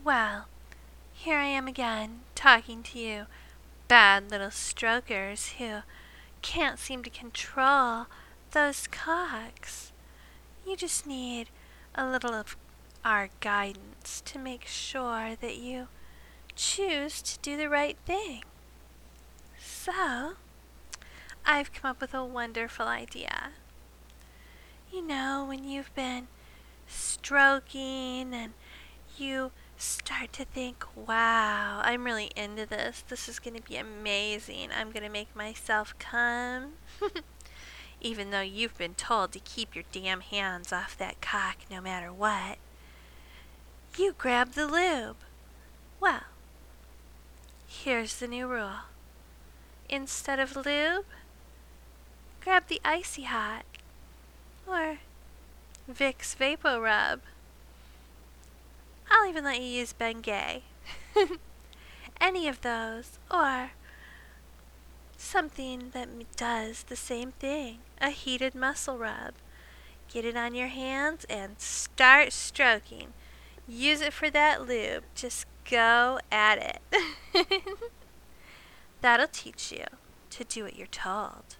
Well, here I am again, talking to you bad little strokers who can't seem to control those cocks. You just need a little of our guidance to make sure that you choose to do the right thing. So, I've come up with a wonderful idea. You know, when you've been stroking and you start to think, wow, I'm really into this. This is going to be amazing. I'm going to make myself come. Even though you've been told to keep your damn hands off that cock no matter what. You grab the lube. Well, here's the new rule. Instead of lube, grab the Icy Hot or Vicks Vapo Rub. I'll even let you use Bengay. Any of those, or something that does the same thing, a heated muscle rub. Get it on your hands and start stroking. Use it for that lube. Just go at it. That'll teach you to do what you're told.